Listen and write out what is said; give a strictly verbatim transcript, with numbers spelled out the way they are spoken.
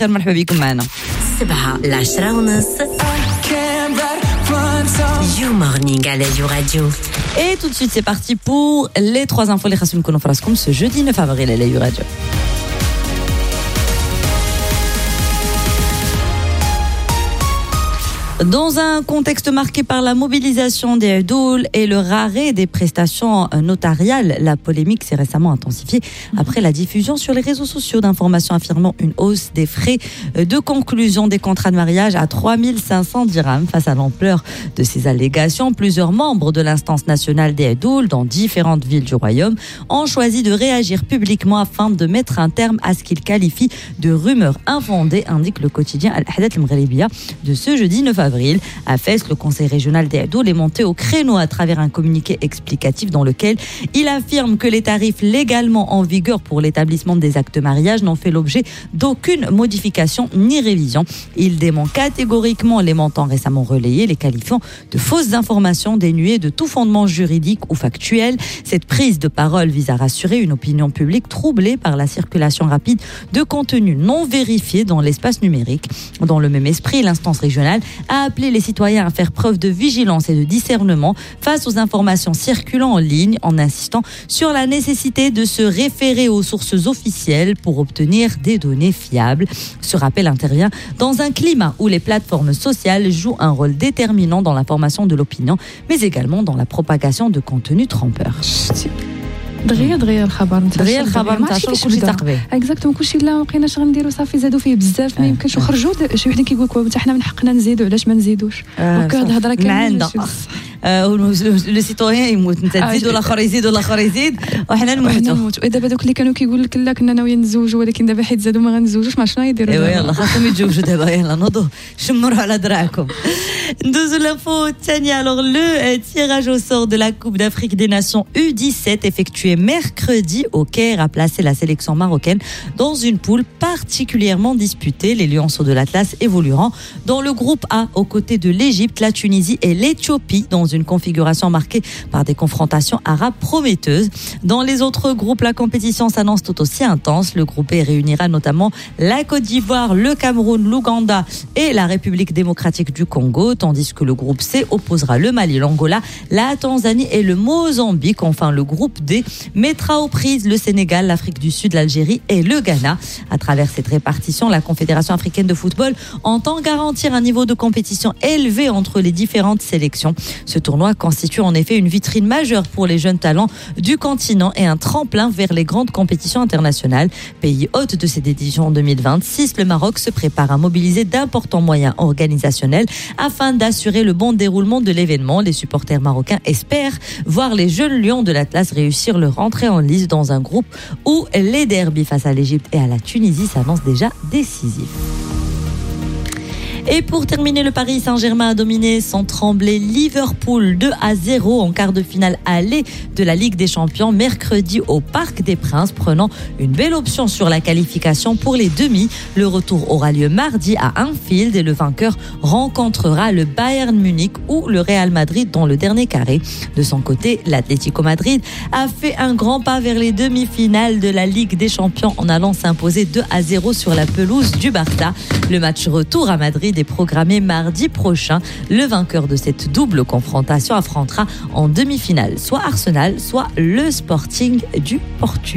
مرحبا بكم معنا. السبعة العشرة ونص You Morning à l'Aïe Radio. Et tout de suite, c'est parti pour les trois infos. Les Khassoum Konofraskom ce jeudi neuf avril à l'Aïe Radio. Dans un contexte marqué par la mobilisation des Houdoul et le raret des prestations notariales, la polémique s'est récemment intensifiée après la diffusion sur les réseaux sociaux d'informations affirmant une hausse des frais de conclusion des contrats de mariage à trois mille cinq cents dirhams. Face à l'ampleur de ces allégations, plusieurs membres de l'instance nationale des Houdoul dans différentes villes du royaume ont choisi de réagir publiquement afin de mettre un terme à ce qu'ils qualifient de rumeurs infondées, indique le quotidien Al-Ahdath Al-Mghribiya de ce jeudi neuf avril. À Fès, le conseil régional des Houdoul est monté au créneau à travers un communiqué explicatif dans lequel il affirme que les tarifs légalement en vigueur pour l'établissement des actes de mariage n'ont fait l'objet d'aucune modification ni révision. Il dément catégoriquement les montants récemment relayés, les qualifiant de fausses informations dénuées de tout fondement juridique ou factuel. Cette prise de parole vise à rassurer une opinion publique troublée par la circulation rapide de contenus non vérifiés dans l'espace numérique. Dans le même esprit, l'instance régionale a appelé les citoyens à faire preuve de vigilance et de discernement face aux informations circulant en ligne, en insistant sur la nécessité de se référer aux sources officielles pour obtenir des données fiables. Ce rappel intervient dans un climat où les plateformes sociales jouent un rôle déterminant dans la formation de l'opinion, mais également dans la propagation de contenus trompeurs. دغيا دغيا الخبر نتاع دغيا الخبر نتاع كلشي تقبل اكزاكتومون كلشي لا ما بقيناش غنديروا صافي زادوا فيه بزاف ما يمكنش وخرجوا شي وحدين كيقول لك حتى حنا من حقنا نزيدوا علاش ما نزيدوش دونك هاد الهضره كامله لو سيتويان يموت انت تزيد والاخر يزيد والاخر يزيد وحنا نموتوا. ودابا دوك اللي كانوا كيقول لك لا كنا ناويين نتزوجوا ولكن دابا حيت زادوا ما غنتزوجوش ما شنو يديروا ايوا يلاه خاصهم يتزوجوا دابا يلاه نوضوا شمروا على دراعكم. ندوزو l'info الثانيه. Alors le tirage au sort de la Coupe d'Afrique des Nations U dix-sept effectué mercredi au Caire a placé la sélection marocaine dans une poule particulièrement disputée. Les Lionceaux de l'Atlas évolueront dans le groupe A aux côtés de l'Égypte, la Tunisie et l'Éthiopie dans une configuration marquée par des confrontations arabes prometteuses. Dans les autres groupes, la compétition s'annonce tout aussi intense. Le groupe B réunira notamment la Côte d'Ivoire, le Cameroun, l'Ouganda et la République démocratique du Congo, tandis que le groupe C opposera le Mali, l'Angola, la Tanzanie et le Mozambique. Enfin, le groupe D mettra aux prises le Sénégal, l'Afrique du Sud, l'Algérie et le Ghana. À travers cette répartition, la Confédération africaine de football entend garantir un niveau de compétition élevé entre les différentes sélections. Ce tournoi constitue en effet une vitrine majeure pour les jeunes talents du continent et un tremplin vers les grandes compétitions internationales. Pays hôte de cette édition deux mille vingt-six, le Maroc se prépare à mobiliser d'importants moyens organisationnels afin d'assurer le bon déroulement de l'événement. Les supporters marocains espèrent voir les jeunes lions de l'Atlas réussir leur entrée en lice dans un groupe où les derbys face à l'Égypte et à la Tunisie s'annoncent déjà décisifs. Et pour terminer, le Paris Saint-Germain a dominé sans trembler Liverpool deux à zéro en quart de finale aller de la Ligue des Champions mercredi au Parc des Princes, prenant une belle option sur la qualification pour les demi. Le retour aura lieu mardi à Anfield et le vainqueur rencontrera le Bayern Munich ou le Real Madrid dans le dernier carré. De son côté, l'Atlético Madrid a fait un grand pas vers les demi-finales de la Ligue des Champions en allant s'imposer deux à zéro sur la pelouse du Barça. Le match retour à Madrid est programmé mardi prochain. Le vainqueur de cette double confrontation affrontera en demi-finale soit Arsenal, soit le Sporting du Portugal.